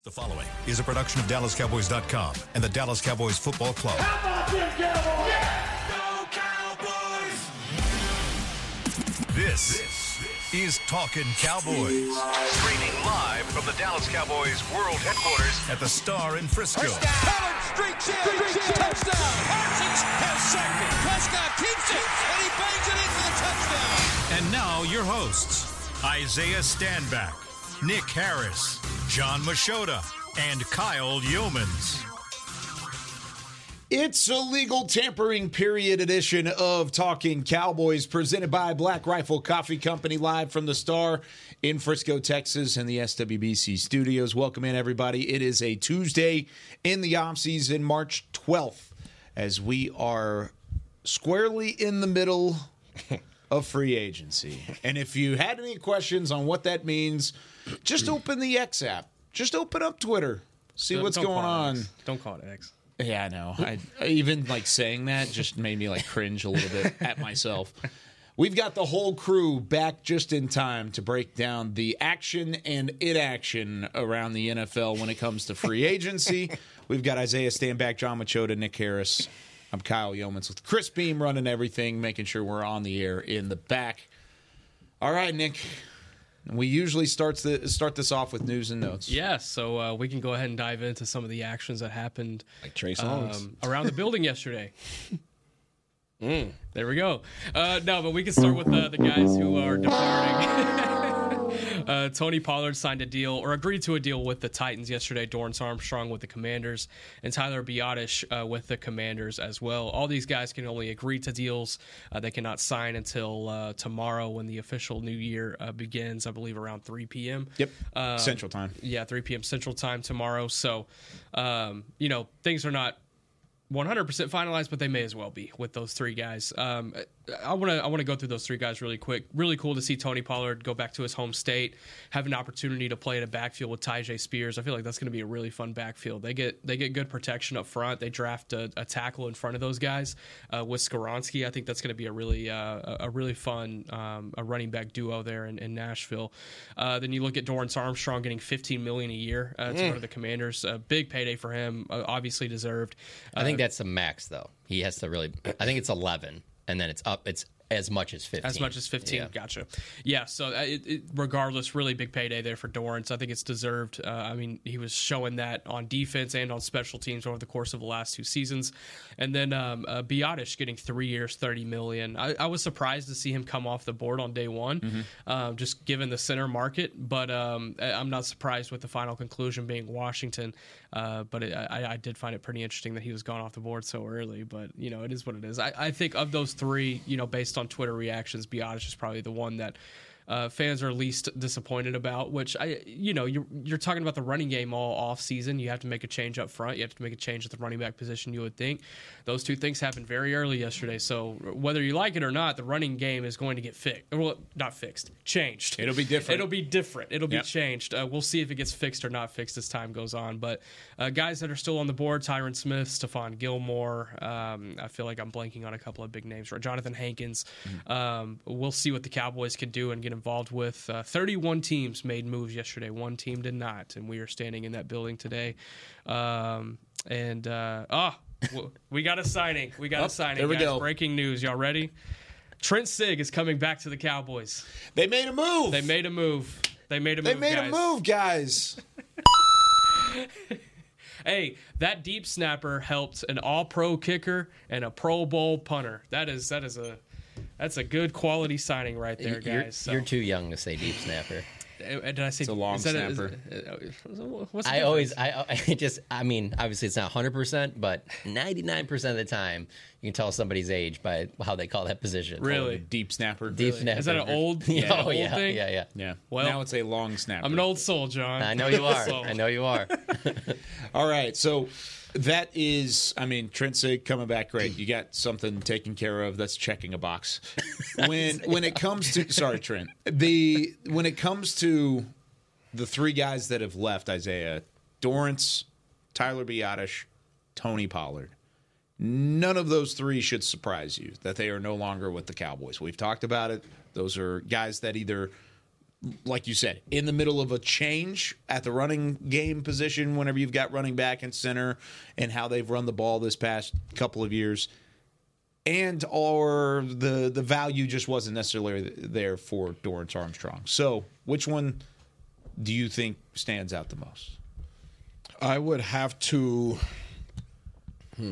The following is a production of DallasCowboys.com and the Dallas Cowboys Football Club. How about them Cowboys? Go Cowboys! This is Talkin' Cowboys. Streaming live from the Dallas Cowboys World Headquarters at the Star in Frisco. Pollard streaks in. Touchdown. Parsons has sacked it. Prescott keeps it, and he bangs it in for the touchdown. And now your hosts, Isaiah Stanback, Nick Harris, John Machota, and Kyle Yeomans. It's a legal tampering period edition of Talking Cowboys, presented by Black Rifle Coffee Company, live from the Star in Frisco, Texas, and the SWBC studios. Welcome in, everybody. It is a Tuesday in the offseason, March 12th, as we are squarely in the middle of free agency. And if you had any questions on what that means, just open the X app. Just open up Twitter. See what's going on. Don't call it X. Yeah, I know. I even like saying that just made me like cringe a little bit at myself. We've got the whole crew back just in time to break down the action and inaction around the NFL when it comes to free agency. We've got Isaiah Stanback, John Machota, Nick Harris. I'm Kyle Yeomans with Chris Beam running everything, making sure we're on the air in the back. All right, Nick. We usually start this off with news and notes. Yeah, so we can go ahead and dive into some of the actions that happened like Trey Songz around the building yesterday. There we go. No, but we can start with the guys who are departing. Tony Pollard signed a deal, or agreed to a deal with the Titans yesterday. Dorrance Armstrong with the Commanders, and Tyler Biadasz with the Commanders as well. All these guys can only agree to deals. They cannot sign until tomorrow when the official new year begins, I believe around 3 p.m. Yep, Central Time. Yeah, 3 p.m. Central Time tomorrow. So, things are not 100% finalized, but they may as well be with those three guys. I want to go through those three guys really quick. Really cool to see Tony Pollard go back to his home state, have an opportunity to play in a backfield with Tyjae Spears. I feel like that's going to be a really fun backfield. They get good protection up front. They draft a tackle in front of those guys with Skoronski. I think that's going to be a really fun a running back duo there in Nashville. Then you look at Dorrance Armstrong getting $15 million a year to go to the Commanders. A big payday for him, obviously deserved. I think that's the max, though. He has to really. I think it's 11, and then it's up. It's as much as 15. As much as 15, yeah. Gotcha. Yeah, so regardless, really big payday there for Dorrance. I think it's deserved. He was showing that on defense and on special teams over the course of the last two seasons. And then Biadasz getting 3 years, $30 million. I was surprised to see him come off the board on day one, just given the center market. But I'm not surprised with the final conclusion being Washington. But I did find it pretty interesting that he was gone off the board so early. But, it is what it is. I think of those three, based on Twitter reactions, Biadasz is probably the one that fans are least disappointed about, which you're talking about the running game all off season. You have to make a change up front. You have to make a change at the running back position, you would think. Those two things happened very early yesterday. So whether you like it or not, the running game is going to get fixed. Well, not fixed, changed. It'll be different. It'll be changed. We'll see if it gets fixed or not fixed as time goes on. But guys that are still on the board, Tyron Smith, Stephon Gilmore. I feel like I'm blanking on a couple of big names. Jonathan Hankins. We'll see what the Cowboys can do and get involved with. 31 teams made moves yesterday. One team did not, and we are standing in that building today. We got a signing. We got a signing. There we go. Breaking news. Y'all ready? Trent Sieg is coming back to the Cowboys. They made a move. They made a move, guys. Hey, that deep snapper helped an all-pro kicker and a Pro Bowl punter. That's a good quality signing right there, guys. You're too young to say deep snapper. Did I say it's a long snapper? What's the obviously it's not 100%, but 99% of the time you can tell somebody's age by how they call that position. Really? Deep snapper. Deep snapper. Is that an old, thing? Yeah. Well, now it's a long snapper. I'm an old soul, John. I know you are. I know you are. All right, so that is, Trent Sieg coming back great. You got something taken care of. That's checking a box. When it comes to, sorry, Trent, when it comes to the three guys that have left, Isaiah, Dorrance, Tyler Biadasz, Tony Pollard, none of those three should surprise you that they are no longer with the Cowboys. We've talked about it. Those are guys that either like you said, in the middle of a change at the running game position whenever you've got running back and center and how they've run the ball this past couple of years. And or the value just wasn't necessarily there for Dorrance Armstrong. So which one do you think stands out the most? I would have to I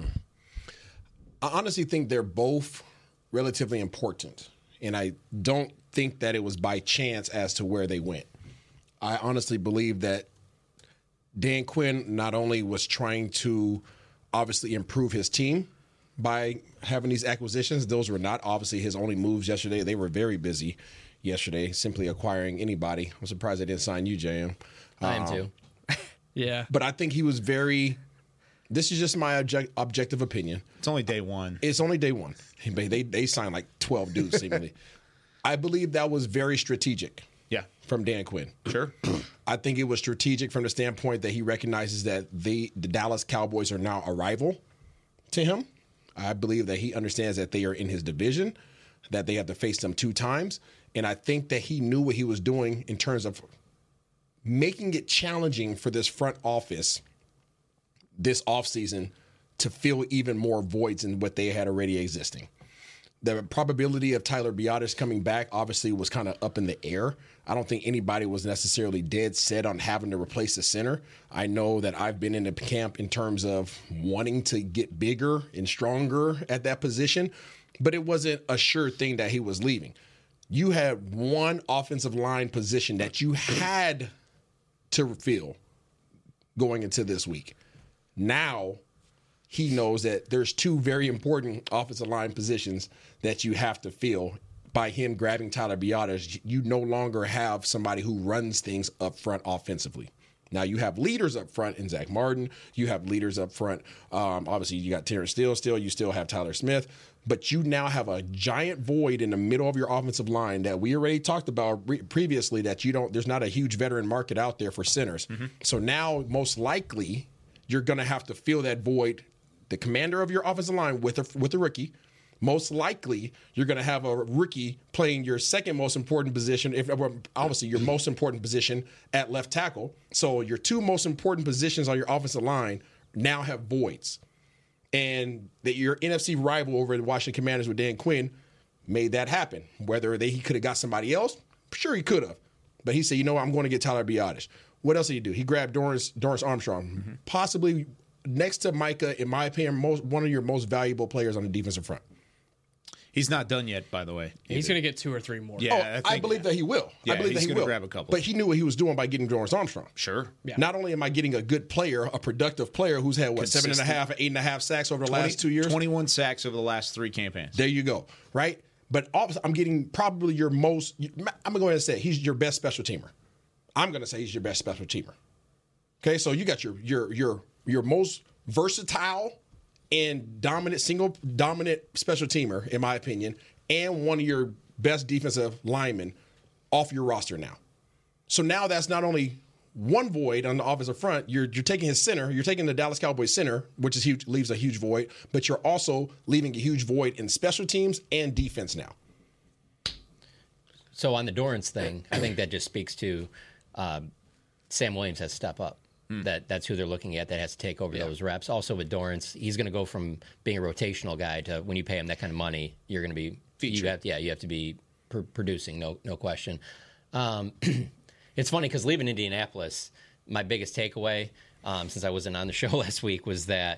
honestly think they're both relatively important. And I don't think that it was by chance as to where they went. I honestly believe that Dan Quinn not only was trying to obviously improve his team by having these acquisitions. Those were not obviously his only moves yesterday. They were very busy yesterday, simply acquiring anybody. I'm surprised they didn't sign you, JM. I am too. Yeah. But I think he was very – this is just my objective opinion. It's only day one. It's only day one. They signed like 12 dudes seemingly. I believe that was very strategic. Yeah. From Dan Quinn. Sure. I think it was strategic from the standpoint that he recognizes that the Dallas Cowboys are now a rival to him. I believe that he understands that they are in his division, that they have to face them 2 times. And I think that he knew what he was doing in terms of making it challenging for this front office this offseason to fill even more voids than what they had already existing. The probability of Tyler Biadasz coming back obviously was kind of up in the air. I don't think anybody was necessarily dead set on having to replace the center. I know that I've been in the camp in terms of wanting to get bigger and stronger at that position, but it wasn't a sure thing that he was leaving. You had one offensive line position that you had to fill going into this week. Now he knows that there's 2 very important offensive line positions that you have to fill. By him grabbing Tyler Biadasz, you no longer have somebody who runs things up front offensively. Now you have leaders up front in Zach Martin. You have leaders up front. Obviously, you got Terrence Steele still. You still have Tyler Smith. But you now have a giant void in the middle of your offensive line that we already talked about previously, that there's not a huge veteran market out there for centers. Mm-hmm. So now, most likely, you're going to have to fill that void. The commander of your offensive line with a rookie. Most likely, you're going to have a rookie playing your second most important position, obviously your most important position at left tackle. So your 2 most important positions on your offensive line now have voids. And that your NFC rival over at the Washington Commanders with Dan Quinn made that happen. Whether he could have got somebody else, sure he could have. But he said, you know what, I'm going to get Tyler Biadasz. What else did he do? He grabbed Dorrance Armstrong, possibly next to Micah, in my opinion, one of your most valuable players on the defensive front. He's not done yet, by the way. He's going to get 2 or 3 more. Yeah, I believe that he will. Yeah, I believe that he will grab a couple. But he knew what he was doing by getting Dorrance Armstrong. Sure. Yeah. Not only am I getting a good player, a productive player who's had, 7.5, 8.5 sacks over the last 2 years? 21 sacks over the last 3 campaigns. There you go. Right? But I'm getting probably your most, I'm going to go ahead and say he's your best special teamer. I'm going to say he's your best special teamer. Okay, so you got your most versatile and dominant special teamer, in my opinion, and one of your best defensive linemen off your roster now. So now that's not only one void on the offensive front, you're taking his center, you're taking the Dallas Cowboys center, which is huge, leaves a huge void, but you're also leaving a huge void in special teams and defense now. So on the Dorrance thing, I think that just speaks to Sam Williams has to step up. That's who they're looking at that has to take over those reps. Also with Dorrance, he's going to go from being a rotational guy to when you pay him that kind of money, you're going to be featured. You have to be producing, no question. It's funny because leaving Indianapolis, my biggest takeaway, since I wasn't on the show last week, was that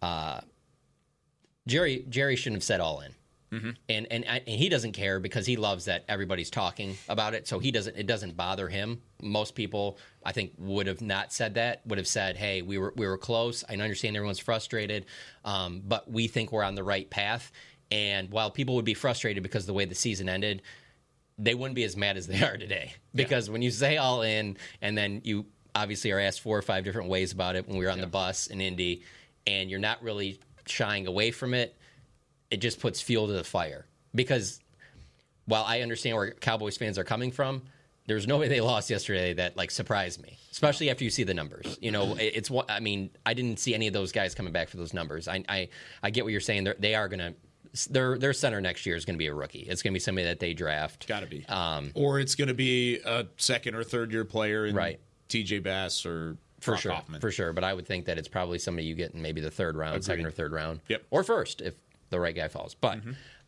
Jerry shouldn't have said all in. Mm-hmm. And he doesn't care because he loves that everybody's talking about it, so it doesn't bother him. Most people, I think, would have not said that. Would have said, "Hey, we were close. I understand everyone's frustrated, but we think we're on the right path." And while people would be frustrated because of the way the season ended, they wouldn't be as mad as they are today. Because when you say all in, and then you obviously are asked 4 or 5 different ways about it when we were on the bus in Indy, and you're not really shying away from it, it just puts fuel to the fire. Because while I understand where Cowboys fans are coming from, there's no way they lost yesterday that surprised me, especially after you see the numbers. You know, I didn't see any of those guys coming back for those numbers. I get what you're saying. They are going to their center next year is going to be a rookie. It's going to be somebody that they draft. Got to be. Or it's going to be a second or third year player in Right. TJ Bass or For Brock sure, Hoffman. for sure. But I would think that it's probably somebody you get in maybe the third round, second or third round, Yep. or first if the right guy falls. But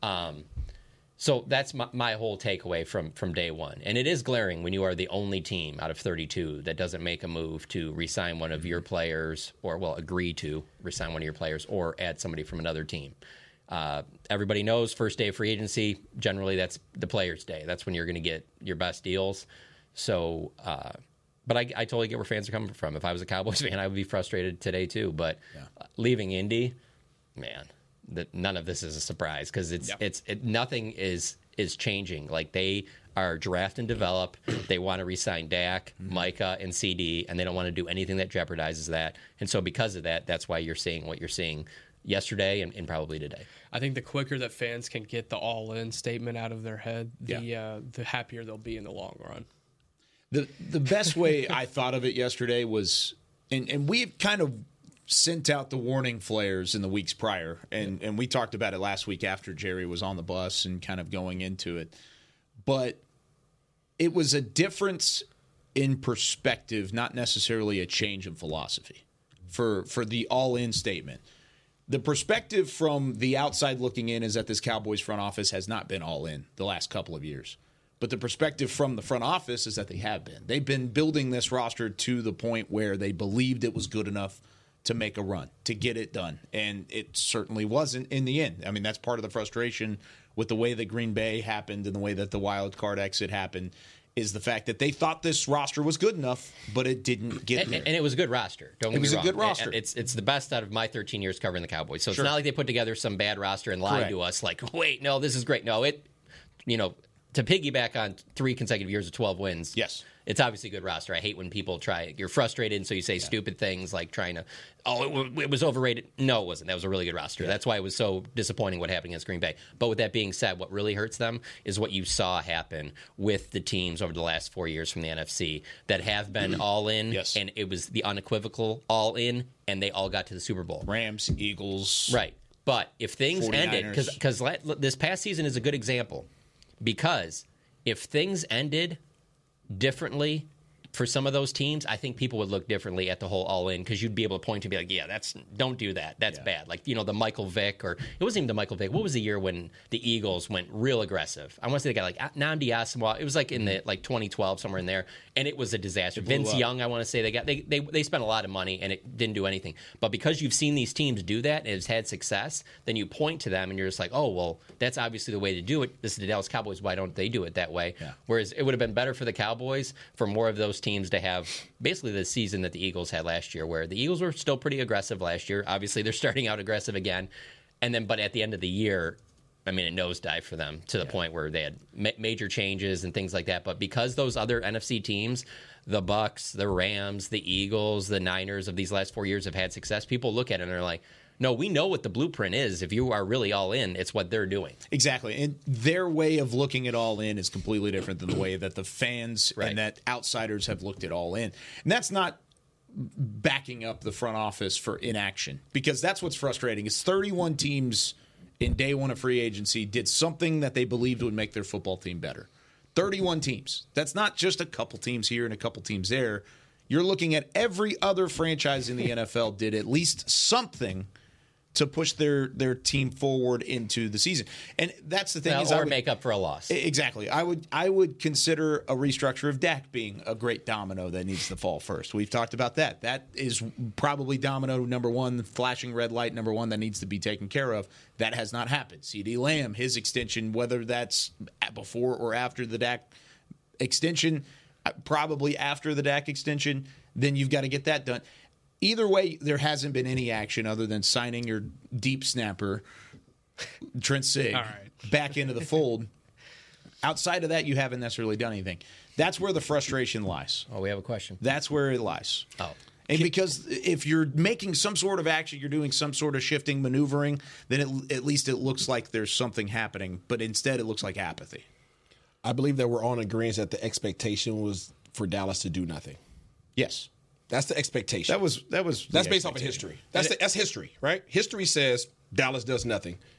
so that's my whole takeaway from day one, and it is glaring when you are the only team out of 32 that doesn't make a move to re-sign one of your players, or agree to re-sign one of your players, or add somebody from another team. Everybody knows first day of free agency, generally that's the players' day. That's when you're going to get your best deals. So. But I totally get where fans are coming from. If I was a Cowboys fan, I would be frustrated today too. But leaving Indy, man, none of this is a surprise because nothing is changing. Like they are draft and develop. They want to re-sign Dak, Micah, and CD, and they don't want to do anything that jeopardizes that. And so because of that, that's why you're seeing what you're seeing yesterday and probably today. I think the quicker that fans can get the all-in statement out of their head, the happier they'll be in the long run. The best way I thought of it yesterday was, and we've kind of sent out the warning flares in the weeks prior, and we talked about it last week after Jerry was on the bus and kind of going into it. But it was a difference in perspective, not necessarily a change in philosophy for the all-in statement. The perspective from the outside looking in is that this Cowboys front office has not been all in the last couple of years. But the perspective from the front office is that they have been. They've been building this roster to the point where they believed it was good enough to make a run, to get it done. And it certainly wasn't in the end. I mean, that's part of the frustration with the way that Green Bay happened and the way that the wild card exit happened is the fact that they thought this roster was good enough, but it didn't get there. And it was a good roster. Don't get me wrong. It was a good roster. It's the best out of my 13 years covering the Cowboys. So it's not like they put together some bad roster and lied to us like, wait, no, this is great. No, to piggyback on 3 consecutive years of 12 wins, yes, it's obviously a good roster. I hate when people you're frustrated, and so you say stupid things like trying to, it was overrated. No, it wasn't. That was a really good roster. Yeah. That's why it was so disappointing what happened against Green Bay. But with that being said, what really hurts them is what you saw happen with the teams over the last 4 years from the NFC that have been all in, and it was the unequivocal all in, and they all got to the Super Bowl. Rams, Eagles. Right. But if things 49ers. ended, because this past season is a good example, because if things ended differently for some of those teams, I think people would look differently at the whole all-in because you'd be able to point to be like, don't do that. That's bad. Like, the Michael Vick, or it wasn't even the Michael Vick. What was the year when the Eagles went real aggressive? I want to say they got like Nnamdi Asomugha. It was like in the 2012, somewhere in there, and it was a disaster. Vince Young, I want to say they spent a lot of money and it didn't do anything. But because you've seen these teams do that and it's had success, then you point to them and you're just like, oh, well, that's obviously the way to do it. This is the Dallas Cowboys. Why don't they do it that way? Yeah. Whereas it would have been better for the Cowboys for more of those teams to have basically the season that the Eagles had last year, where the Eagles were still pretty aggressive last year. Obviously, they're starting out aggressive again. But at the end of the year, I mean, it nosedived for them to the point where they had major changes and things like that. But because those other NFC teams, the Bucs, the Rams, the Eagles, the Niners of these last 4 years have had success, people look at it and they're like, no, we know what the blueprint is. If you are really all in, it's what they're doing. Exactly. And their way of looking at all in is completely different than the way that the fans and that outsiders have looked at all in. And that's not backing up the front office for inaction, because that's what's frustrating. Is 31 teams in day one of free agency did something that they believed would make their football team better. 31 teams. That's not just a couple teams here and a couple teams there. You're looking at every other franchise in the NFL did at least something to push their team forward into the season. And that's the thing. Or make up for a loss. Exactly. I would consider a restructure of Dak being a great domino that needs to fall first. We've talked about that. That is probably domino number one, flashing red light number one that needs to be taken care of. That has not happened. CeeDee Lamb, his extension, whether that's before or after the Dak extension, probably after the Dak extension, then you've got to get that done. Either way, there hasn't been any action other than signing your deep snapper, Trent Sieg, back into the fold. Outside of that, you haven't necessarily done anything. That's where the frustration lies. Oh, we have a question. That's where it lies. Oh. And because if you're making some sort of action, you're doing some sort of shifting, maneuvering, then at least it looks like there's something happening. But instead, it looks like apathy. I believe that we're on agreement that the expectation was for Dallas to do nothing. Yes. That's the expectation. That's based off of history. That's history, right? History says Dallas does nothing.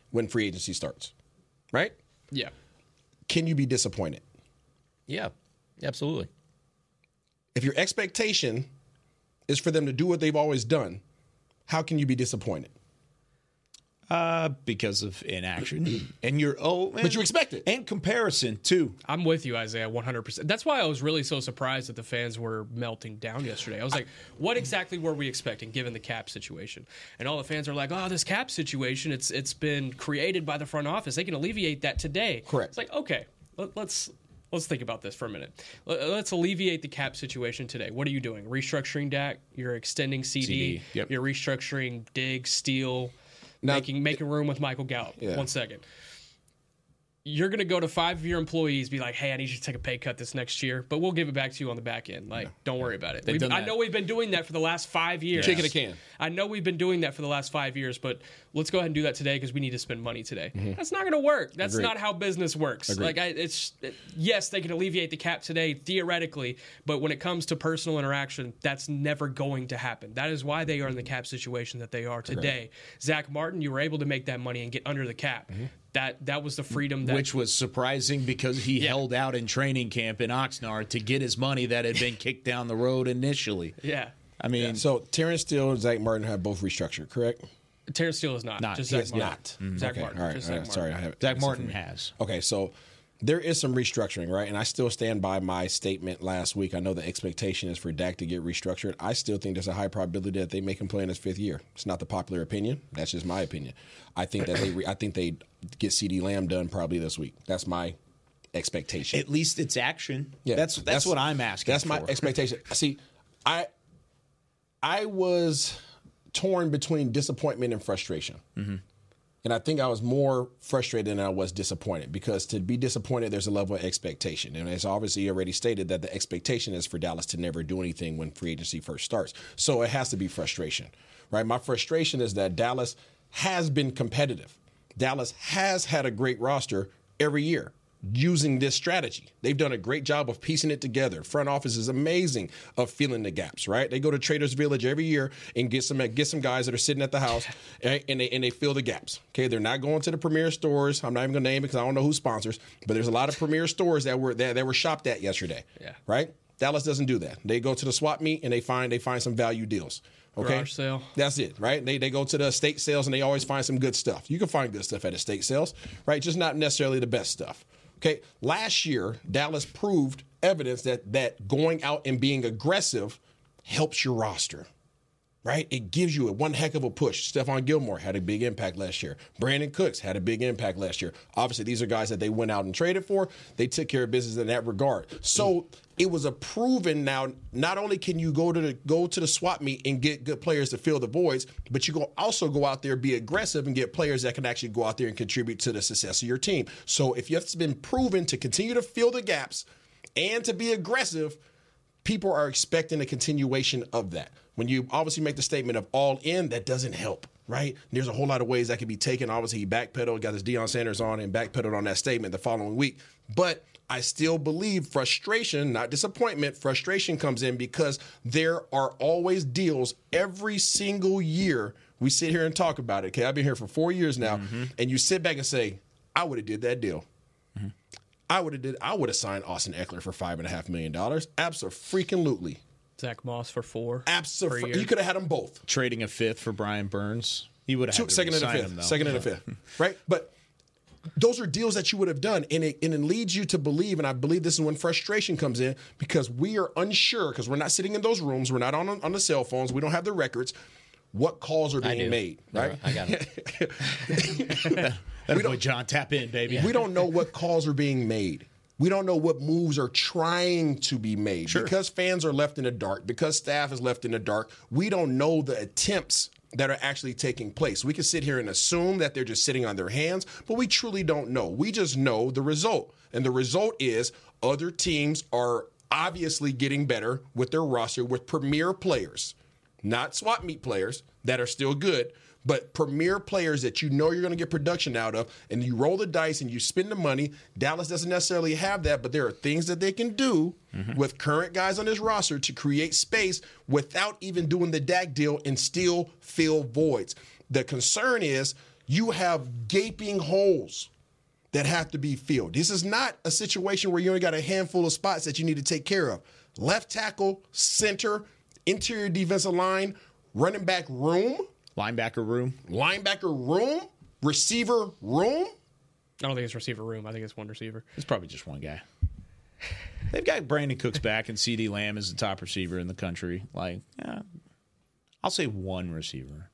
when free agency starts, right? Yeah. Can you be disappointed? Yeah, absolutely. If your expectation is for them to do what they've always done, how can you be disappointed? Because of inaction. And But you expect it. And comparison, too. I'm with you, Isaiah, 100%. That's why I was really so surprised that the fans were melting down yesterday. I was like, what exactly were we expecting given the cap situation? And all the fans are like, oh, this cap situation, it's been created by the front office. They can alleviate that today. Correct. It's like, okay, let's think about this for a minute. Let's alleviate the cap situation today. What are you doing? Restructuring Dak? You're extending CD. Yep. You're restructuring Diggs, Steele, Now- making room with Michael Gallup. Yeah. 1 second. You're going to go to 5 of your employees, be like, hey, I need you to take a pay cut this next year, but we'll give it back to you on the back end. Like, don't worry about it. done I that. know we've been doing that for the last 5 years. Kicking a can. I know we've been doing that for the last 5 years, but let's go ahead and do that today because we need to spend money today. That's not going to work. That's Agreed. not how business works. Agreed. Yes, they can alleviate the cap today, theoretically, but when it comes to personal interaction, that's never going to happen. That is why they are in the cap situation that they are today. Zach Martin, you were able to make that money and get under the cap. That was the freedom that Which was surprising because he held out in training camp in Oxnard to get his money that had been kicked down the road initially. Yeah. I mean, So Terrence Steele and Zach Martin have both restructured, correct? Terrence Steele is not. Just He Zach has Martin. not. Zach Okay, Martin. all right, Just all Zach right, Martin. sorry, I have Zach Martin has. Okay, so there is some restructuring, right? And I still stand by my statement last week. I know the expectation is for Dak to get restructured. I still think there's a high probability that they make him play in his 5th year. It's not the popular opinion. That's just my opinion. I think that they get CeeDee Lamb done probably this week. That's my expectation. At least it's action. Yeah, That's what I'm asking. That's my expectation. See, I was torn between disappointment and frustration. And I think I was more frustrated than I was disappointed because to be disappointed, there's a level of expectation. And it's obviously already stated that the expectation is for Dallas to never do anything when free agency first starts. So it has to be frustration, right? My frustration is that Dallas has been competitive. Dallas has had a great roster every year using this strategy. They've done a great job of piecing it together. Front office is amazing of filling the gaps, right? They go to Traders Village every year and get some guys that are sitting at the house and they fill the gaps. Okay, they're not going to the premier stores. I'm not even going to name it because I don't know who sponsors, but there's a lot of premier stores that were shopped at yesterday. Yeah. Right? Dallas doesn't do that. They go to the swap meet and they find some value deals. Okay, Garage sale. That's it, right? They go to the estate sales and they always find some good stuff. You can find good stuff at estate sales, right? Just not necessarily the best stuff. Okay, last year, Dallas proved evidence that going out and being aggressive helps your roster, right? It gives you one heck of a push. Stephon Gilmore had a big impact last year. Brandon Cooks had a big impact last year. Obviously, these are guys that they went out and traded for. They took care of business in that regard. So it was a proven now, not only can you go to the swap meet and get good players to fill the voids, but you go also go out there, be aggressive, and get players that can actually go out there and contribute to the success of your team. So if it's been proven to continue to fill the gaps and to be aggressive, people are expecting a continuation of that. When you obviously make the statement of all in, that doesn't help, right? There's a whole lot of ways that could be taken. Obviously, he backpedaled, got his Deion Sanders on, and backpedaled on that statement the following week. But I still believe frustration, not disappointment, frustration comes in because there are always deals every single year. We sit here and talk about it. Okay, I've been here for 4 years now, and you sit back and say, I would have did that deal. I would have signed Austin Eckler for $5.5 million. Absolutely. Zach Moss for 4. Absolutely. You could have had them both. Trading a 5th for Brian Burns. He would have had to Second and a re-sign fifth. him, though. Second and a fifth. Right? But those are deals that you would have done. And it leads you to believe, and I believe this is when frustration comes in, because we are unsure, because we're not sitting in those rooms, we're not on the cell phones, we don't have the records, what calls are being made. Right? I got it. That boy John, tap in, baby. We don't know what calls are being made. We don't know what moves are trying to be made. Sure. Because fans are left in the dark, because staff is left in the dark, we don't know the attempts that are actually taking place. We can sit here and assume that they're just sitting on their hands, but we truly don't know. We just know the result. And the result is other teams are obviously getting better with their roster with premier players, not swap meet players that are still good, but premier players that you know you're going to get production out of, and you roll the dice and you spend the money. Dallas doesn't necessarily have that, but there are things that they can do with current guys on this roster to create space without even doing the Dak deal and still fill voids. The concern is You have gaping holes that have to be filled. This is not a situation where you only got a handful of spots that you need to take care of. Left tackle, center, interior defensive line, running back room, Linebacker room. receiver room. I don't think it's receiver room. I think it's one receiver. It's probably just one guy. They've got Brandon Cooks back, and C.D. Lamb is the top receiver in the country. Like, yeah, I'll say one receiver.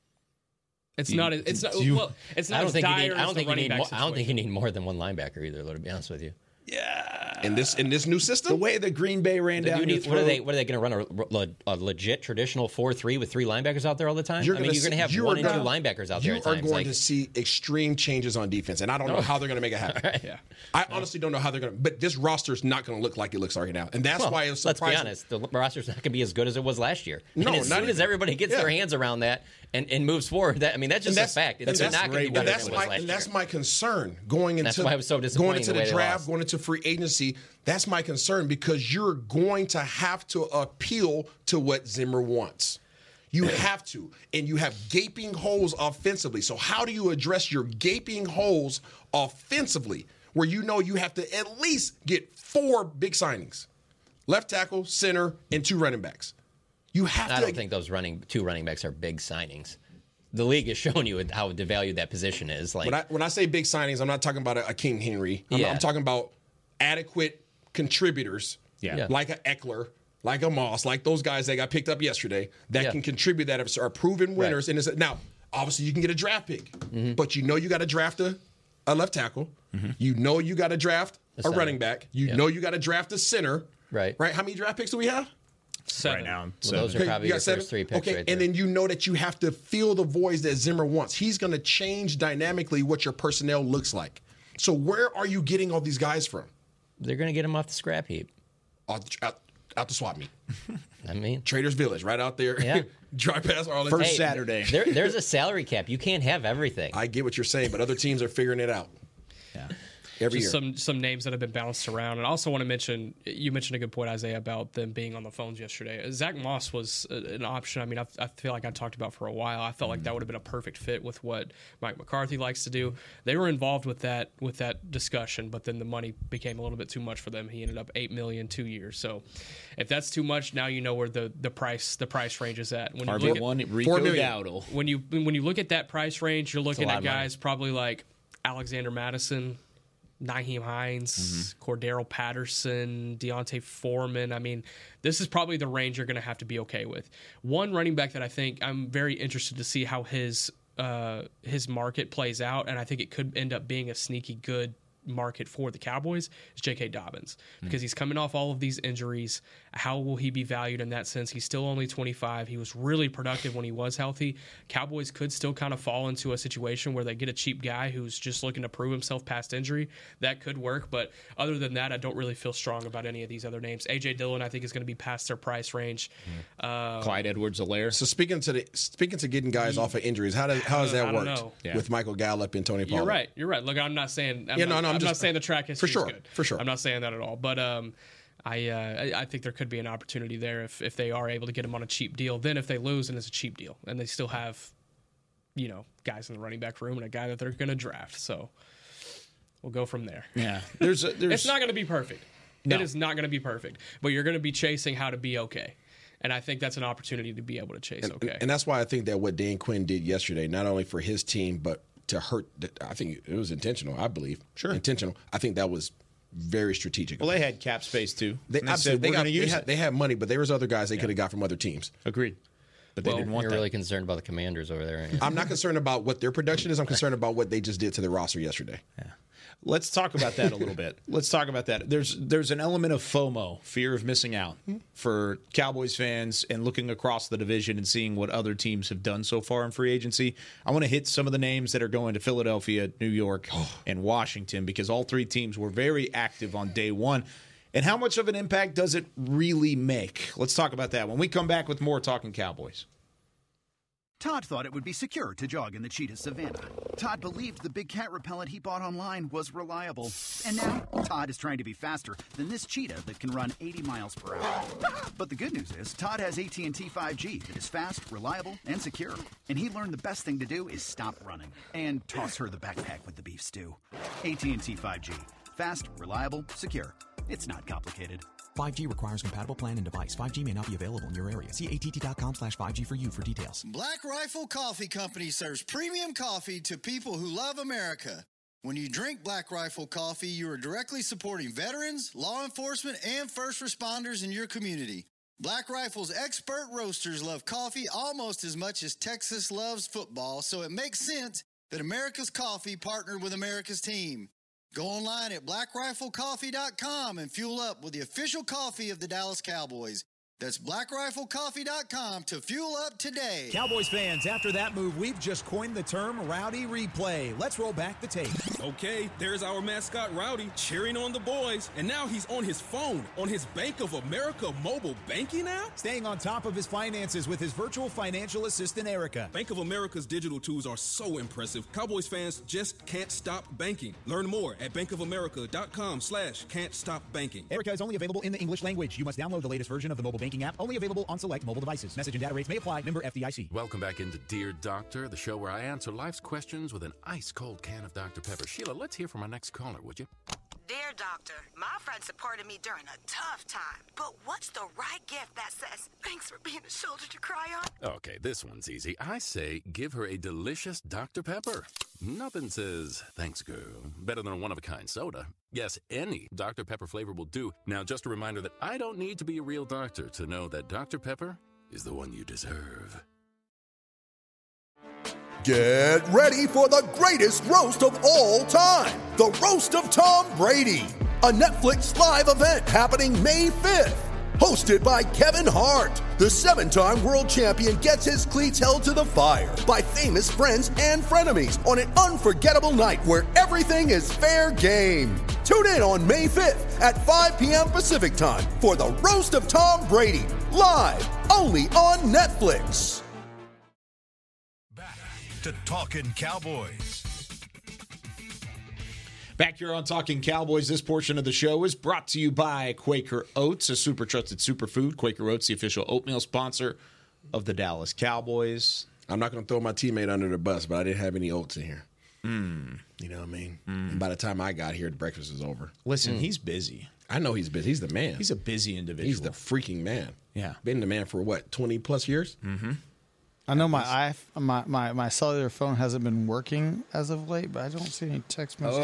It's not. It's not. Well, it's not. I don't as think you dire need. I as don't the think you running need. back More, I don't think you situation. need more than one linebacker either. Though, to be honest with you, In this new system, The way that Green Bay ran down your what are throat. they going to run a legit traditional 4-3 with 3 linebackers out there all the time? you're I mean, you're going to have 1 and 2 linebackers out there. You at are times. going Like, to see extreme changes on defense, and I don't know how they're going to make it happen. Yeah. I honestly don't know how they're going to. But this roster is not going to look like it looks right now, and that's well, why it's let's be surprising. honest. The roster's not going to be as good as it was last year. No, and as not soon as even. everybody gets their hands around that and moves forward, that's just a fact. It's not going to be and better that's than it was my last and year. that's my concern going into That's why it was so going disappointing into the way the they draft, lost. going into free agency. That's my concern because you're going to have to appeal to what Zimmer wants. You have to, and you have gaping holes offensively. So how do you address your gaping holes offensively, where you know you have to at least get 4 big signings, left tackle, center, and 2 running backs? You have to. I don't think those 2 running backs are big signings. The league has shown you how devalued that position is. Like When I say big signings, I'm not talking about a King Henry. I'm talking about adequate contributors, Yeah. like a Eckler, like a Moss, like those guys that got picked up yesterday that can contribute, that are proven winners. Right. And now, obviously, you can get a draft pick, but you know you got to draft a left tackle. You know you got to draft a center. running back. You know you got to draft a center. Right. Right. How many draft picks do we have? 7. right now. well, So those are Okay, probably you your got 7? first 3 picks okay, right there. and then you know that you have to fill the voids that Zimmer wants. He's going to change dynamically what your personnel looks like. So where are you getting all these guys from? They're going to get him off the scrap heap. Out the swap meet. I mean, Traders Village, right out there. Yeah. Drive past Arlington. First Saturday. there's a salary cap. You can't have everything. I get what you're saying, but other teams are figuring it out yeah. every Just year. some names that have been bounced around. And I also want to mention, you mentioned a good point, Isaiah, about them being on the phones yesterday. Zach Moss was an option. I mean, I feel like I talked about for a while. I felt like that would have been a perfect fit with what Mike McCarthy likes to do. They were involved with that discussion, but then the money became a little bit too much for them. He ended up $8 million 2 years. So if that's too much, now you know where the price range is at. When you look at, RB1 Rico $4 million. Dowdle. when you look at that price range, you're looking lot at of money. guys probably like Alexander Madison, Nyheim Hines, Cordero Patterson, Deontay Foreman. I mean, this is probably the range you're going to have to be okay with. One running back that I think I'm very interested to see how his market plays out, and I think it could end up being a sneaky good market for the Cowboys, is J.K. Dobbins, because he's coming off all of these injuries. How will he be valued in that sense? He's still only 25. He was really productive when he was healthy. Cowboys could still kind of fall into a situation where they get a cheap guy who's just looking to prove himself past injury. That could work, but other than that, I don't really feel strong about any of these other names. A.J. Dillon, I think, is going to be past their price range. Clyde Edwards-Helaire. So speaking to getting guys off of injuries, how does that I work don't know. Yeah. with Michael Gallup and Tony Pollard? You're right. Look, I'm not saying I'm I'm not just saying the track history for sure, is good. for sure. I'm not saying that at all. But I think there could be an opportunity there if they are able to get him on a cheap deal. Then if they lose, and it's a cheap deal, and they still have, guys in the running back room and a guy that they're going to draft. So we'll go from there. Yeah. It's not going to be perfect. No. It is not going to be perfect. But you're going to be chasing how to be okay. And I think that's an opportunity to be able to chase okay. And that's why I think that what Dan Quinn did yesterday, not only for his team, but to hurt, I think it was intentional, I believe. Sure. Intentional. I think that was very strategic. Well, they had cap space too. They And said, we're going to use it. They had money, but there was other guys they could have got from other teams. Agreed. But they didn't want You're that. really concerned about the Commanders over there. Aren't you? I'm not concerned about what their production is. I'm concerned about what they just did to the roster yesterday. Let's talk about that a little bit. Let's talk about that. There's an element of FOMO, fear of missing out, for Cowboys fans and looking across the division and seeing what other teams have done so far in free agency. I want to hit some of the names that are going to Philadelphia, New York, and Washington, because all 3 teams were very active on day one. And how much of an impact does it really make? Let's talk about that when we come back with more Talking Cowboys. Todd thought it would be secure to jog in the cheetah savanna. Todd believed the big cat repellent he bought online was reliable. And now, Todd is trying to be faster than this cheetah that can run 80 miles per hour. But the good news is, Todd has AT&T 5G that is fast, reliable, and secure. And he learned the best thing to do is stop running and toss her the backpack with the beef stew. AT&T 5G. Fast, reliable, secure. It's not complicated. 5G requires compatible plan and device. 5G may not be available in your area. See att.com/5G for you for details. Black Rifle Coffee Company serves premium coffee to people who love America. When you drink Black Rifle coffee, you are directly supporting veterans, law enforcement, and first responders in your community. Black Rifle's expert roasters love coffee almost as much as Texas loves football, so it makes sense that America's Coffee partnered with America's team. Go online at blackriflecoffee.com and fuel up with the official coffee of the Dallas Cowboys. That's blackriflecoffee.com to fuel up today. Cowboys fans, after that move, we've just coined the term Rowdy Replay. Let's roll back the tape. Okay, there's our mascot Rowdy cheering on the boys. And now he's on his phone, on his Bank of America mobile banking app? Staying on top of his finances with his virtual financial assistant, Erica. Bank of America's digital tools are so impressive. Cowboys fans just can't stop banking. Learn more at bankofamerica.com/can't-stop-banking. Erica is only available in the English language. You must download the latest version of the mobile banking app, only available on select mobile devices. Message and data rates may apply. Member FDIC. Welcome back into Dear Doctor, the show where I answer life's questions with an ice-cold can of Dr. Pepper. Sheila, let's hear from our next caller, would you? Dear Doctor, my friend supported me during a tough time, but what's the right gift that says, thanks for being a shoulder to cry on? Okay, this one's easy. I say give her a delicious Dr. Pepper. Nothing says, thanks, girl, better than a one-of-a-kind soda. Yes, any Dr. Pepper flavor will do. Now, just a reminder that I don't need to be a real doctor to know that Dr. Pepper is the one you deserve. Get ready for the greatest roast of all time, the Roast of Tom Brady, a Netflix live event happening May 5th. Hosted by Kevin Hart, the 7-time world champion gets his cleats held to the fire by famous friends and frenemies on an unforgettable night where everything is fair game. Tune in on May 5th at 5 p.m. Pacific time for the Roast of Tom Brady, live only on Netflix. To Talkin' Cowboys. Back here on Talking Cowboys, this portion of the show is brought to you by Quaker Oats, a super trusted superfood. Quaker Oats, the official oatmeal sponsor of the Dallas Cowboys. I'm not going to throw my teammate under the bus, but I didn't have any oats in here. You know what I mean? And by the time I got here, the breakfast was over. Listen, he's busy. I know he's busy. He's the man. He's a busy individual. He's the freaking man. Yeah. Been the man for what, 20 plus years? Mm-hmm. I know my cellular phone hasn't been working as of late, but I don't see any text messages.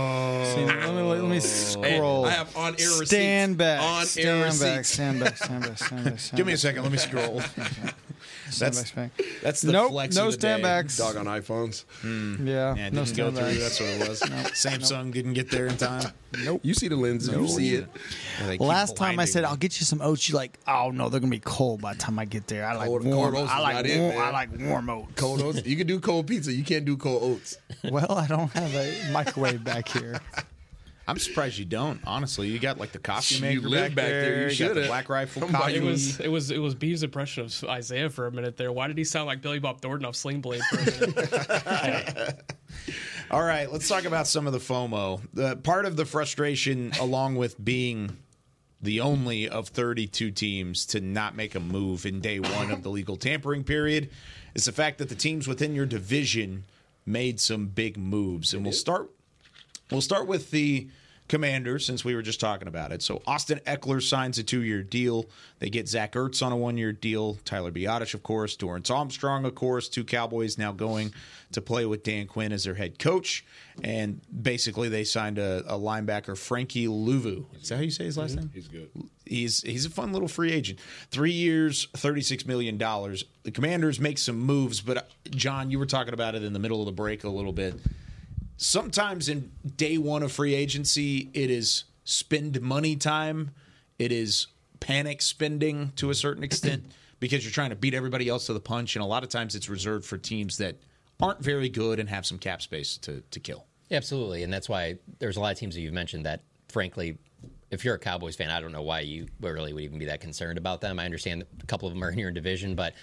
Let me scroll. I have on-air receipts. Stand back. On-air receipts. Stand back. Give me a second. Let me scroll. That's the flex no of the stand day. backs. Dog on iPhones. Yeah, no stand go through. backs. That's what it was. Samsung didn't get there in time. Nope. You see the lenses. You see it. Last time I said I'll get you some oats, you're like, oh no, they're gonna be cold by the time I get there. I like warm. I like warm oats. Cold oats. You can do cold pizza. You can't do cold oats. Well, I don't have a microwave back here. I'm surprised you don't. Honestly, you got like the coffee maker You live back there. You got should the have. Black Rifle coffee. It was Bee's impression of Isaiah for a minute there. Why did he sound like Billy Bob Thornton off Sling Blade for a minute? All right, let's talk about some of the FOMO. Part of the frustration, along with being the only of 32 teams to not make a move in day one of the legal tampering period, is the fact that the teams within your division made some big moves. And we'll start with the Commanders, since we were just talking about it. So Austin Eckler signs a 2-year deal. They get Zach Ertz on a 1-year deal. Tyler Biadasz, of course. Dorrance Armstrong, of course. 2 Cowboys now going to play with Dan Quinn as their head coach. And basically they signed a linebacker, Frankie Louvu. Is that how you say his last name? He's good. He's a fun little free agent. 3 years, $36 million. The Commanders make some moves, but John, you were talking about it in the middle of the break a little bit. Sometimes in day one of free agency, it is spend money time. It is panic spending to a certain extent because you're trying to beat everybody else to the punch. And a lot of times it's reserved for teams that aren't very good and have some cap space to kill. Yeah, absolutely. And that's why there's a lot of teams that you've mentioned that, frankly, if you're a Cowboys fan, I don't know why you really would even be that concerned about them. I understand a couple of them are in your division, but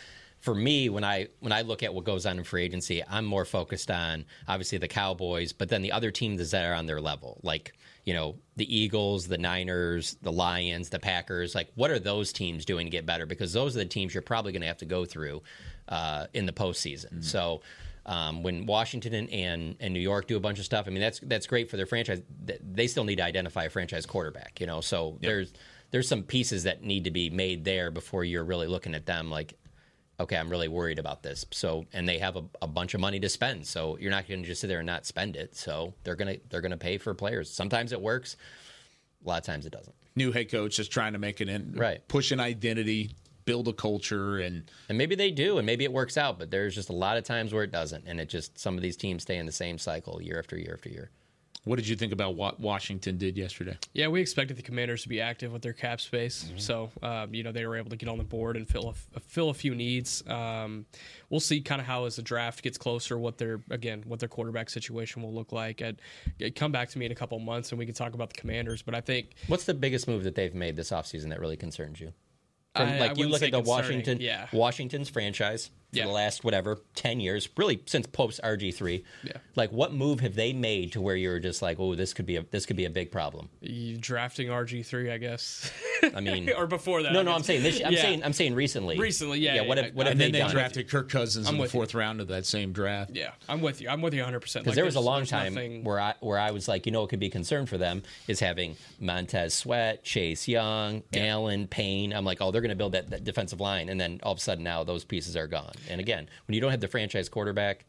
for me, when I look at what goes on in free agency, I'm more focused on obviously the Cowboys, but then the other teams that are on their level, like the Eagles, the Niners, the Lions, the Packers. Like, what are those teams doing to get better? Because those are the teams you're probably going to have to go through in the postseason. Mm-hmm. So when Washington and New York do a bunch of stuff, I mean that's great for their franchise. They still need to identify a franchise quarterback. So there's some pieces that need to be made there before you're really looking at them like, okay, I'm really worried about this. So, and they have a bunch of money to spend. So you're not going to just sit there and not spend it. So they're gonna pay for players. Sometimes it works. A lot of times it doesn't. New head coach just trying to make it in, right? Push an identity, build a culture, and maybe they do, and maybe it works out. But there's just a lot of times where it doesn't, and some of these teams stay in the same cycle year after year after year. What did you think about what Washington did yesterday? Yeah, we expected the Commanders to be active with their cap space. Mm-hmm. So, they were able to get on the board and fill a few needs. We'll see kind of how as the draft gets closer what their quarterback situation will look like. Come back to me in a couple months and we can talk about the Commanders. But I think what's the biggest move that they've made this offseason that really concerns you? You look at the Washington's franchise for the last 10 years, really since post RG3. Yeah. Like, what move have they made to where you're just like, oh, this could be a big problem? You drafting RG3, I guess. I mean, or before that. No, I'm saying I'm saying recently. Recently, yeah. What have and they then they done? drafted Kirk Cousins in the fourth round of that same draft. Yeah, I'm with you. I'm with you 100%. Because there was a long time where I was like, what could be concerned for them is having Montez Sweat, Chase Young, Allen, Payne. I'm like, oh, they're going to build that defensive line, and then all of a sudden now those pieces are gone. And again, when you don't have the franchise quarterback,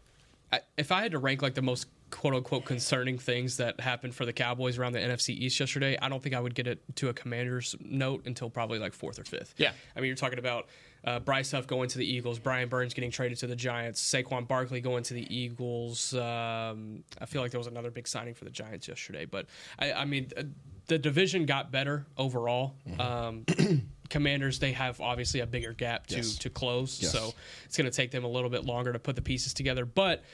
if I had to rank like the most quote unquote concerning things that happened for the Cowboys around the NFC East yesterday, I don't think I would get it to a Commanders note until probably like fourth or fifth. Yeah, I mean, you're talking about Bryce Huff going to the Eagles, Brian Burns getting traded to the Giants, Saquon Barkley going to the Eagles. I feel like there was another big signing for the Giants yesterday, but I mean, the division got better overall. Mm-hmm. Commanders, they have obviously a bigger gap to close, so it's going to take them a little bit longer to put the pieces together. But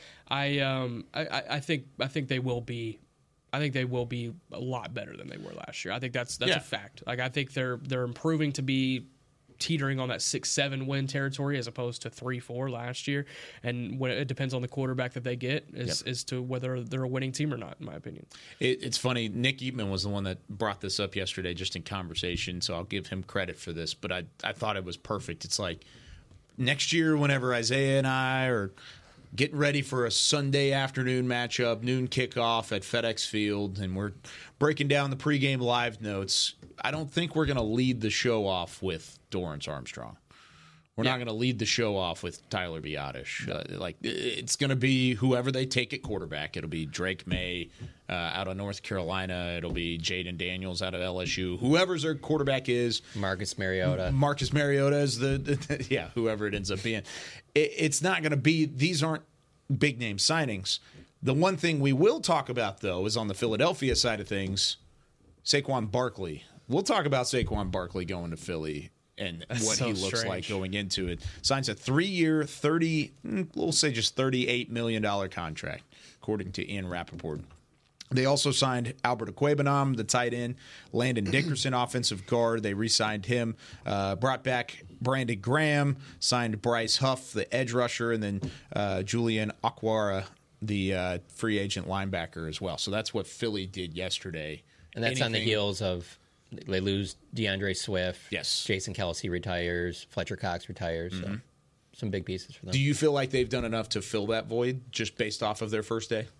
I think they will be. I think they will be a lot better than they were last year. I think that's a fact. Like, I think they're improving to be teetering on that 6-7 win territory as opposed to 3-4 last year. And when it depends on the quarterback that they get as to whether they're a winning team or not, in my opinion. It's funny. Nick Eatman was the one that brought this up yesterday just in conversation, so I'll give him credit for this. But I thought it was perfect. It's like next year whenever Isaiah and I are getting ready for a Sunday afternoon matchup, noon kickoff at FedEx Field, and we're breaking down the pregame live notes, I don't think we're going to lead the show off with Dorrance Armstrong. We're not going to lead the show off with Tyler Biadasz. It's going to be whoever they take at quarterback. It'll be Drake May out of North Carolina. It'll be Jaden Daniels out of LSU. Whoever's their quarterback is. Marcus Mariota. Marcus Mariota is whoever it ends up being. It's not going to be. These aren't big name signings. The one thing we will talk about, though, is on the Philadelphia side of things, Saquon Barkley. We'll talk about Saquon Barkley going to Philly and what he looks like going into it. Signs a 3-year, we'll say just $38 million contract, according to Ian Rappaport. They also signed Albert Okwuegbunam, the tight end, Landon Dickerson, offensive guard. They re-signed him, brought back Brandon Graham, signed Bryce Huff, the edge rusher, and then Julian Okwara, the free agent linebacker as well. So that's what Philly did yesterday. And that's on the heels of they lose DeAndre Swift. Yes. Jason Kelce retires. Fletcher Cox retires. Mm-hmm. So some big pieces for them. Do you feel like they've done enough to fill that void just based off of their first day?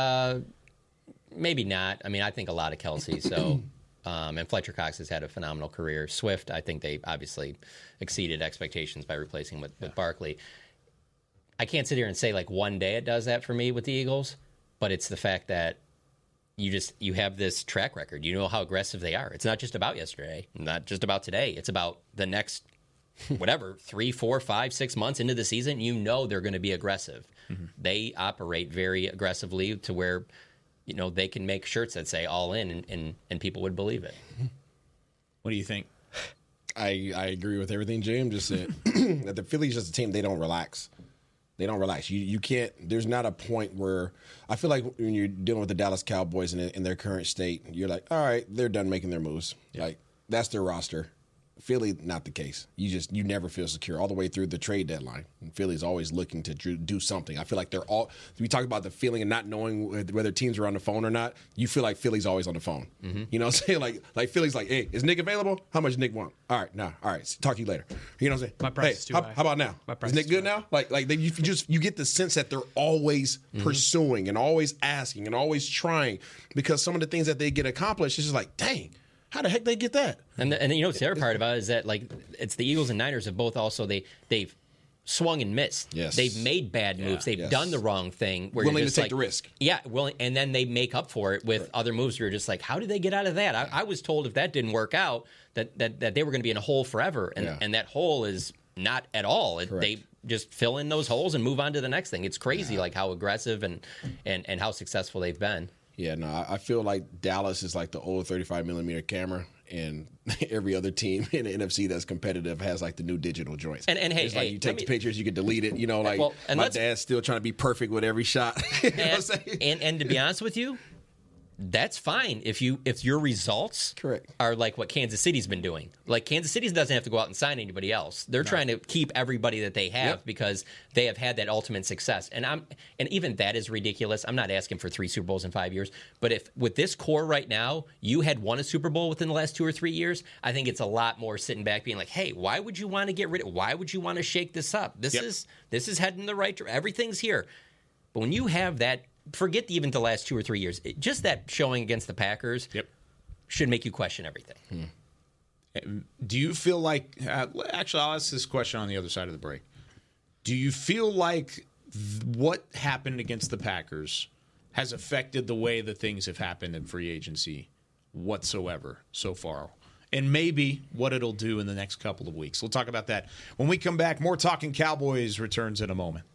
Maybe not. I mean, I think a lot of Kelce. So, and Fletcher Cox has had a phenomenal career. Swift, I think they obviously exceeded expectations by replacing with Barkley. I can't sit here and say like one day it does that for me with the Eagles, but it's the fact that you have this track record. You know how aggressive they are. It's not just about yesterday, not just about today. It's about the next, 3, 4, 5, 6 months into the season. You know they're going to be aggressive. Mm-hmm. They operate very aggressively to where, they can make shirts that say all in and people would believe it. What do you think? I agree with everything James just said. That the Phillies just a team, they don't relax. They don't relax. You can't. There's not a point where I feel like when you're dealing with the Dallas Cowboys in their current state, you're like, all right, they're done making their moves. Yeah. Like that's their roster. Philly, not the case. You never feel secure all the way through the trade deadline. And Philly's always looking to do something. I feel like we talk about the feeling of not knowing whether teams are on the phone or not. You feel like Philly's always on the phone. Mm-hmm. You know what I'm saying? Like Philly's like, hey, is Nick available? How much Nick want? All right, nah. All right, talk to you later. You know what I'm saying? My price is too high. How about now? Is Nick good now? You get the sense that they're always pursuing and always asking and always trying, because some of the things that they get accomplished is just like, dang. How the heck they get that? And you know what's the other part about it is that, like, it's the Eagles and Niners have both also they've swung and missed. Yes. They've made bad moves. They've done the wrong thing. Where willing you're to just take like, the risk. Yeah, willing, and then they make up for it with other moves. Where you're just like, how did they get out of that? I was told if that didn't work out, that they were going to be in a hole forever, and that hole is not at all. They just fill in those holes and move on to the next thing. It's crazy, like how aggressive and how successful they've been. Yeah, no, I feel like Dallas is like the old 35mm camera, and every other team in the NFC that's competitive has like the new digital joints. And hey, it's like you take the pictures, you can delete it. You know, like my dad's still trying to be perfect with every shot. You know what I'm saying? And to be honest with you, that's fine if your results are like what Kansas City's been doing. Like Kansas City doesn't have to go out and sign anybody else. They're trying to keep everybody that they have because they have had that ultimate success. And even that is ridiculous. I'm not asking for 3 Super Bowls in 5 years, but if with this core right now you had won a Super Bowl within the last 2 or 3 years, I think it's a lot more sitting back being like, hey, why would you want to get rid of? Why would you want to shake this up? This is heading in the right direction. Everything's here. But when you have that. Forget even the last 2 or 3 years. Just that showing against the Packers should make you question everything. Do you feel like actually, I'll ask this question on the other side of the break. Do you feel like what happened against the Packers has affected the way that things have happened in free agency whatsoever so far? And maybe what it'll do in the next couple of weeks. We'll talk about that when we come back. More Talking Cowboys returns in a moment.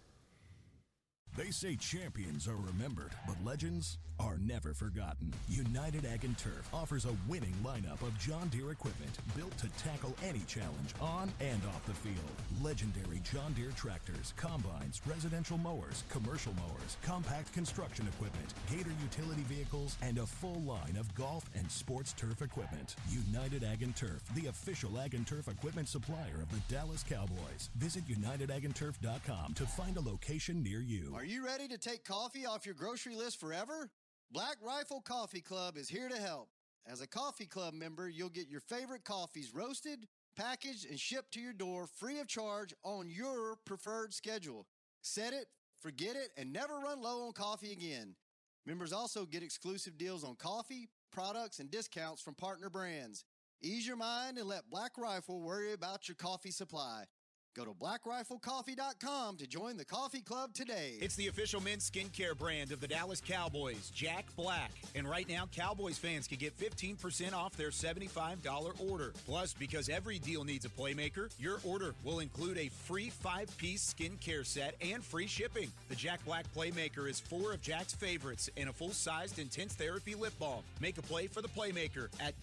They say champions are remembered, but legends are never forgotten. United Ag & Turf offers a winning lineup of John Deere equipment built to tackle any challenge on and off the field. Legendary John Deere tractors, combines, residential mowers, commercial mowers, compact construction equipment, Gator utility vehicles, and a full line of golf and sports turf equipment. United Ag & Turf, the official Ag & Turf equipment supplier of the Dallas Cowboys. Visit UnitedAgAndTurf.com to find a location near you. Are you ready to take coffee off your grocery list forever? Black Rifle Coffee Club is here to help. As a coffee club member, you'll get your favorite coffees roasted, packaged, and shipped to your door free of charge on your preferred schedule. Set it, forget it, and never run low on coffee again. Members also get exclusive deals on coffee, products, and discounts from partner brands. Ease your mind and let Black Rifle worry about your coffee supply. Go to blackriflecoffee.com to join the coffee club today. It's the official men's skincare brand of the Dallas Cowboys, Jack Black. And right now, Cowboys fans can get 15% off their $75 order. Plus, because every deal needs a playmaker, your order will include a free 5-piece skincare set and free shipping. The Jack Black Playmaker is 4 of Jack's favorites and a full-sized intense therapy lip balm. Make a play for the Playmaker at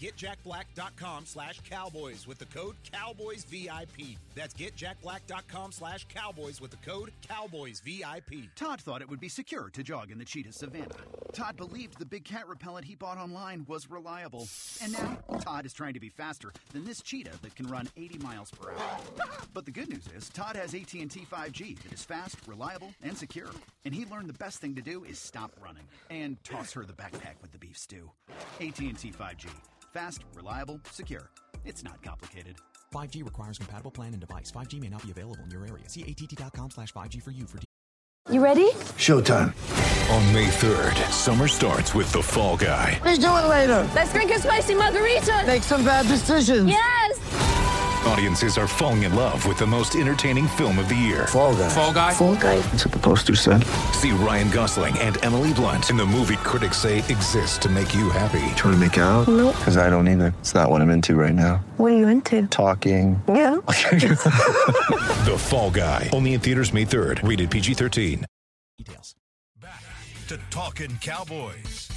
getjackblack.com/Cowboys with the code CowboysVIP. That's getjackblack.com/Cowboys with the code CowboysVIP. Todd thought it would be secure to jog in the cheetah savanna. Todd believed the big cat repellent he bought online was reliable. And now, Todd is trying to be faster than this cheetah that can run 80 miles per hour. But the good news is, Todd has AT&T 5G that is fast, reliable, and secure. And he learned the best thing to do is stop running and toss her the backpack with the beef stew. AT&T 5G. Fast, reliable, secure. It's not complicated. 5G requires compatible plan and device. 5G may not be available in your area. See att.com/5G for you for You ready? Showtime. On May 3rd, summer starts with The Fall Guy. Let's do it later. Let's drink a spicy margarita. Make some bad decisions. Yes. Audiences are falling in love with the most entertaining film of the year. Fall Guy. Fall Guy? Fall Guy. That's what the poster said. See Ryan Gosling and Emily Blunt in the movie critics say exists to make you happy. Trying to make it out? Nope. Because I don't either. It's not what I'm into right now. What are you into? Talking. Yeah. The Fall Guy. Only in theaters May 3rd. Rated PG-13. details. Back to Talking Cowboys.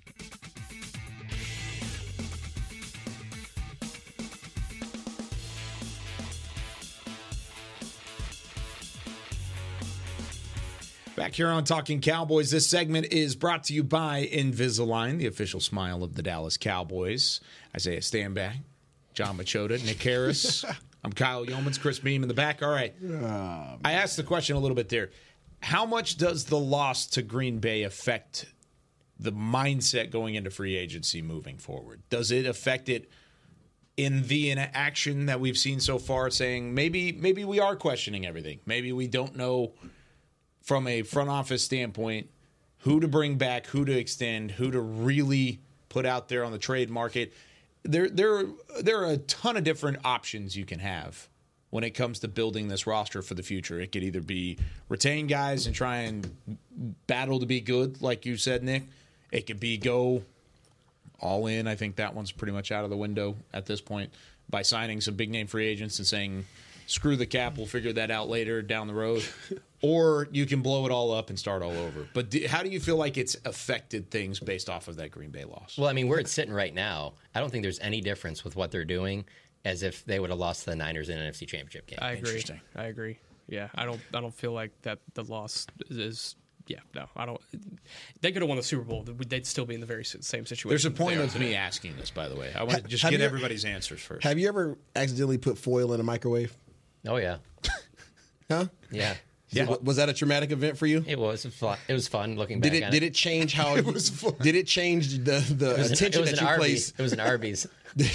Back here on Talking Cowboys, this segment is brought to you by Invisalign, the official smile of the Dallas Cowboys. Isaiah, stand back. John Machota, Nick Harris. I'm Kyle Yeomans, Chris Beam in the back. All right. I asked the question a little bit there. How much does the loss to Green Bay affect the mindset going into free agency moving forward? Does it affect it in the action that we've seen so far, saying maybe we are questioning everything? Maybe we don't know from a front office standpoint who to bring back, who to extend, who to really put out there on the trade market. There are a ton of different options you can have when it comes to building this roster for the future. It could either be retain guys and try and battle to be good, like you said, Nick. It could be go all in. I think that one's pretty much out of the window at this point by signing some big-name free agents and saying, screw the cap, we'll figure that out later down the road. Or you can blow it all up and start all over. But how do you feel like it's affected things based off of that Green Bay loss? Well, I mean, where it's sitting right now, I don't think there's any difference with what they're doing as if they would have lost to the Niners in an NFC Championship game. I agree. Yeah, I don't feel like that the loss is. Yeah, no, I don't. They could have won the Super Bowl. They'd still be in the very same situation. There's a point of me asking this, by the way. I want to just get everybody's answers first. Have you ever accidentally put foil in a microwave? Oh, yeah. Huh? Yeah. Was that a traumatic event for you? It was. It was fun looking back on it. Did it change how it was fun. Did it change the attention that you placed? It was an Arby's.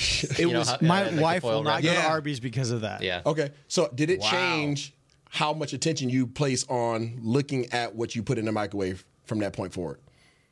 My wife will not go to Arby's because of that. Yeah. Okay. So did it change how much attention you place on looking at what you put in the microwave from that point forward?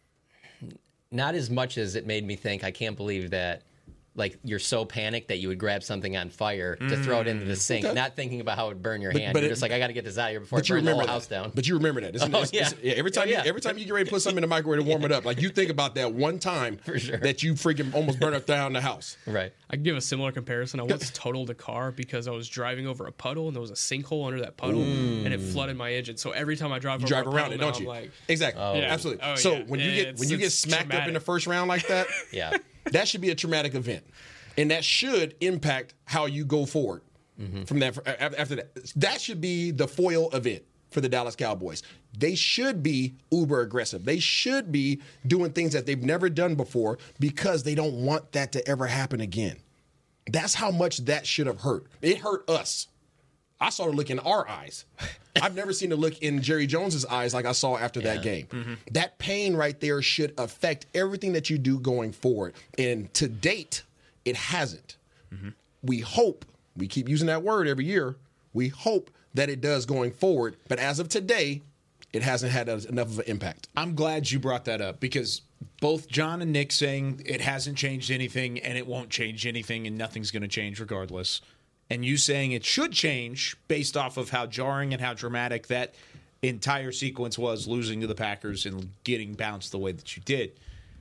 Not as much as it made me think, I can't believe that, like, you're so panicked that you would grab something on fire to throw it into the sink, not thinking about how it would burn your hand. You're just like, I got to get this out of here before it burns the whole house down. But you remember that. Every time you get ready to put something in the microwave to warm it up, like, you think about that one time that you freaking almost burned up down the house. Right. I can give a similar comparison. I once totaled a car because I was driving over a puddle and there was a sinkhole under that puddle and it flooded my engine. So every time I drive over around it, don't I'm you? like, exactly. Absolutely. So when you get smacked up in the first round like that, that should be a traumatic event. And that should impact how you go forward from that. After that, that should be the foil event for the Dallas Cowboys. They should be uber aggressive. They should be doing things that they've never done before because they don't want that to ever happen again. That's how much that should have hurt. It hurt us. I saw the look in our eyes. I've never seen the look in Jerry Jones's eyes like I saw after that game. That pain right there should affect everything that you do going forward. And to date, it hasn't. We hope, we keep using that word every year, we hope that it does going forward. But as of today, it hasn't had enough of an impact. I'm glad you brought that up because both John and Nick saying it hasn't changed anything and it won't change anything and nothing's going to change regardless. And you saying it should change based off of how jarring and how dramatic that entire sequence was, losing to the Packers and getting bounced the way that you did.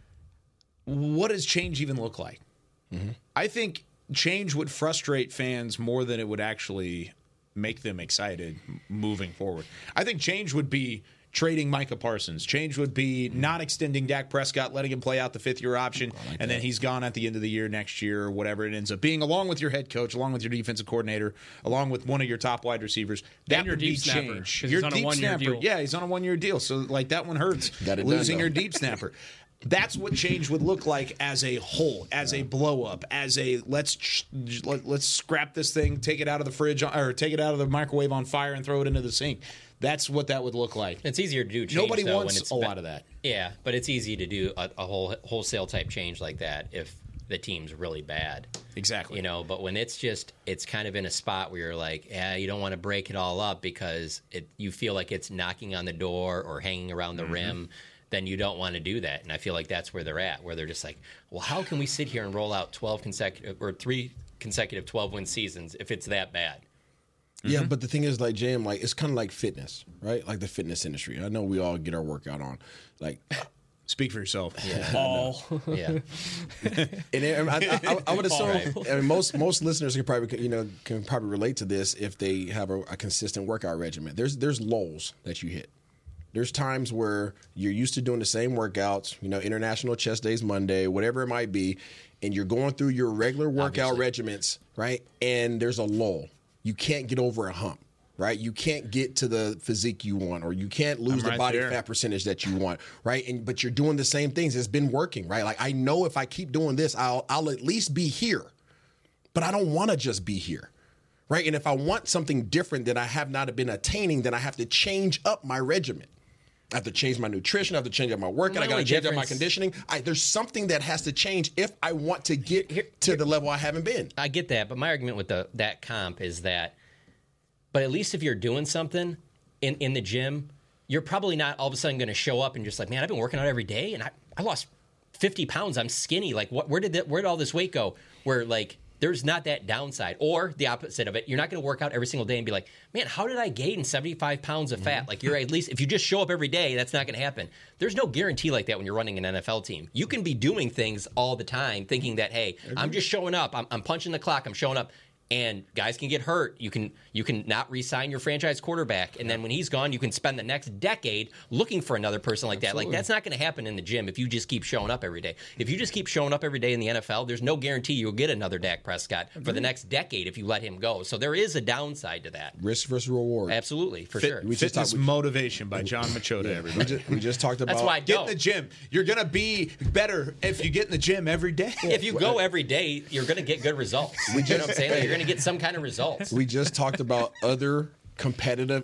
What does change even look like? I think change would frustrate fans more than it would actually make them excited moving forward. I think change would be trading Micah Parsons. Change would be not extending Dak Prescott, letting him play out the fifth-year option, and then he's gone at the end of the year next year or whatever it ends up being, along with your head coach, along with your defensive coordinator, along with one of your top wide receivers. That would be change. Your deep snapper. Yeah, he's on a one-year deal, so like that one hurts. Losing your deep snapper. That's what change would look like as a whole, as a blow up, as a let's scrap this thing, take it out of the fridge or take it out of the microwave on fire and throw it into the sink. That's what that would look like. It's easier to do change. Nobody though, wants when it's a lot of that. Yeah, but it's easy to do a wholesale type change like that if the team's really bad. Exactly. You know, but when it's kind of in a spot where you're like, you don't want to break it all up because you feel like it's knocking on the door or hanging around the rim. Then you don't want to do that. And I feel like that's where they're at, where they're just like, well, how can we sit here and roll out 3 consecutive 12-win seasons if it's that bad? Yeah, but the thing is, like, Jam, like, it's kind of like fitness, right? Like the fitness industry. I know we all get our workout on. Like, speak for yourself. Yeah. Yeah. And I would assume, I mean, most listeners can probably relate to this if they have a consistent workout regimen. There's lulls that you hit. There's times where you're used to doing the same workouts, International Chest Days Monday, whatever it might be, and you're going through your regular workout regimens, right? And there's a lull. You can't get over a hump, right? You can't get to the physique you want, or you can't lose the body fat percentage that you want, right? But you're doing the same things. It's been working, right? Like, I know if I keep doing this, I'll at least be here. but I don't want to just be here. Right? And if I want something different that I have not been attaining, then I have to change up my regimen. I have to change my nutrition. I have to change up my workout. I got to change up my conditioning. There's something that has to change if I want to get to the level I haven't been. I get that, but my argument with that comp is that, but at least if you're doing something in the gym, you're probably not all of a sudden going to show up and just like, man, I've been working out every day and I lost 50 pounds. I'm skinny. Like, where did all this weight go? Where like, there's not that downside. Or the opposite of it, you're not going to work out every single day and be like, man, how did I gain 75 pounds of fat? Like, you're at least, if you just show up every day, that's not going to happen. There's no guarantee like that when you're running an NFL team. You can be doing things all the time thinking that, hey, I'm just showing up. I'm punching the clock. I'm showing up. And guys can get hurt. You can not re-sign your franchise quarterback, and then when he's gone, you can spend the next decade looking for another person like that. Like, that's not going to happen in the gym if you just keep showing up every day. If you just keep showing up every day in the NFL, there's no guarantee you'll get another Dak Prescott for the next decade if you let him go. So there is a downside to that. Risk versus reward. Absolutely, for sure. Fitness Motivation by John Machota. Everybody. We just talked about. That's why I get in the gym. You're going to be better if you get in the gym every day. If you go every day, you're going to get good results. You know what I'm saying? Like, you're going to get some kind of results. We just talked about other competitive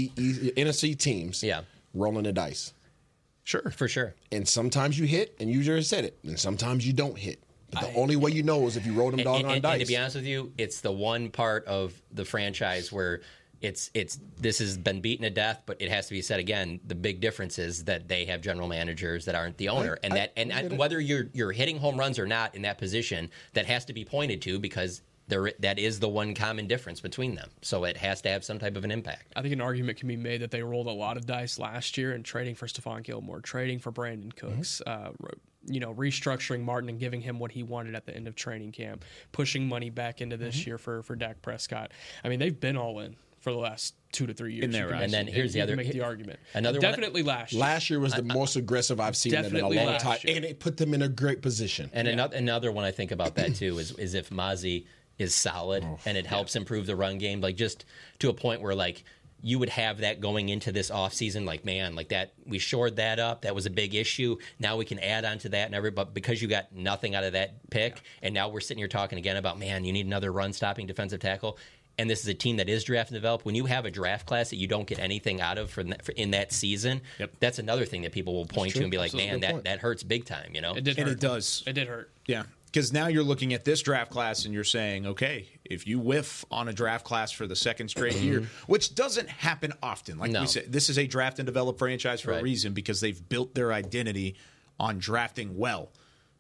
NFC teams rolling the dice. Sure. For sure. And sometimes you hit, and you just said it, and sometimes you don't hit. But the only way you know is if you roll them doggone dice. And to be honest with you, it's the one part of the franchise where this has been beaten to death, but it has to be said again. The big difference is that they have general managers that aren't the owner, and whether you're hitting home runs or not in that position, that has to be pointed to because that is the one common difference between them. So it has to have some type of an impact. I think an argument can be made that they rolled a lot of dice last year in trading for Stephon Gilmore, trading for Brandon Cooks, restructuring Martin and giving him what he wanted at the end of training camp, pushing money back into this year for Dak Prescott. I mean, they've been all in for the last 2 to 3 years. And then here's the other. Make the argument. Definitely last year. Last year was the most aggressive I've seen them in a long time, and it put them in a great position. And another one I think about that too is if Mozzie is solid and it helps improve the run game, like just to a point where like you would have that going into this offseason, like, man, like that, we shored that up. That was a big issue. Now we can add on to that but because you got nothing out of that pick, and now we're sitting here talking again about, man, you need another run-stopping defensive tackle, and this is a team that is draft and developed. When you have a draft class that you don't get anything out of in that season, that's another thing that people will point to and be like, man, that hurts big time, you know? It does. It did hurt. Yeah. Because now you're looking at this draft class and you're saying, okay, if you whiff on a draft class for the second straight year, which doesn't happen often. Like we said, this is a draft and develop franchise for a reason because they've built their identity on drafting well.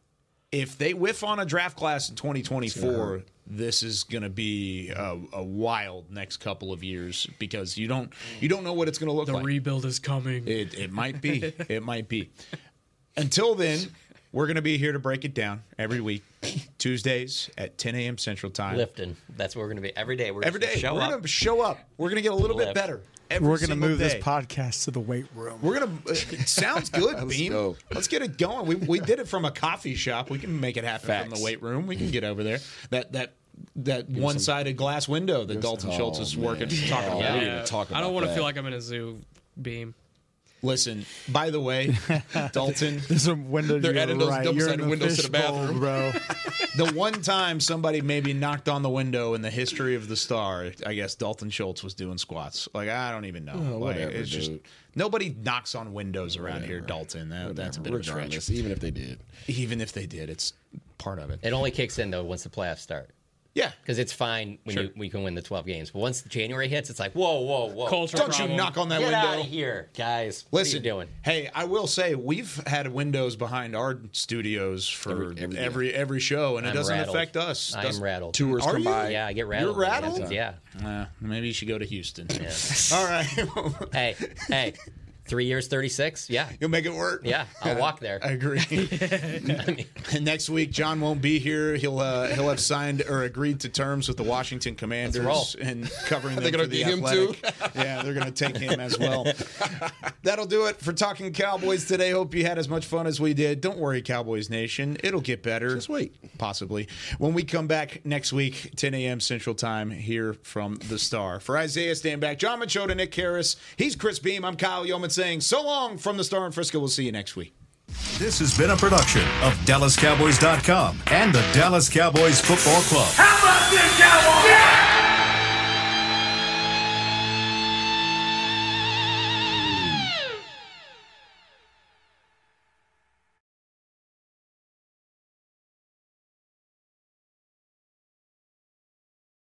If they whiff on a draft class in 2024, this is going to be a wild next couple of years because you don't know what it's going to look like. The rebuild is coming. It might be. It might be. Until then, we're going to be here to break it down every week, Tuesdays at 10 a.m. Central Time. Lifting. That's what we're going to be every day. We're going to show up. We're going to get a little bit better. We're going to move this podcast to the weight room. We're going to. It sounds good, Beam. Let's get it going. We did it from a coffee shop. We can make it happen from the weight room. We can get over there. That one-sided glass window that Dalton Schultz is talking about. I don't want to feel like I'm in a zoo, Beam. Listen, by the way, Dalton, there's a window. They're adding those double-sided windows to the bathroom, bro. The one time somebody maybe knocked on the window in the history of the Star, I guess Dalton Schultz was doing squats. Like, I don't even know. Whatever, it's just nobody knocks on windows around here, Dalton. That's a bit of a stretch. Even if they did, it's part of it. It only kicks in though once the playoffs start. Yeah, because it's fine when we can win the 12 games, but once January hits, it's like whoa! Don't you knock on that window? Get out of here, guys! Listen, what are you doing? Hey, I will say we've had windows behind our studios for every show, and it doesn't affect us. I am rattled. Tours come by. Yeah, I get rattled. You're rattled? Yeah. Maybe you should go to Houston. Yeah. All right. Hey. 3 years, 36. Yeah, you'll make it work. Yeah, I'll walk there. I agree. Next week, John won't be here. He'll have signed or agreed to terms with the Washington Commanders and covering them for the Athletic. Yeah, they're going to take him as well. That'll do it for Talking Cowboys today. Hope you had as much fun as we did. Don't worry, Cowboys Nation. It'll get better. Just wait. Possibly. When we come back next week, 10 a.m. Central Time, here from the Star. For Isaiah Stanback, John Machota, Nick Harris, he's Chris Beam. I'm Kyle Yeoman saying so long from the Star in Frisco. We'll see you next week. This has been a production of DallasCowboys.com and the Dallas Cowboys Football Club. How about this, Cowboys? Yeah!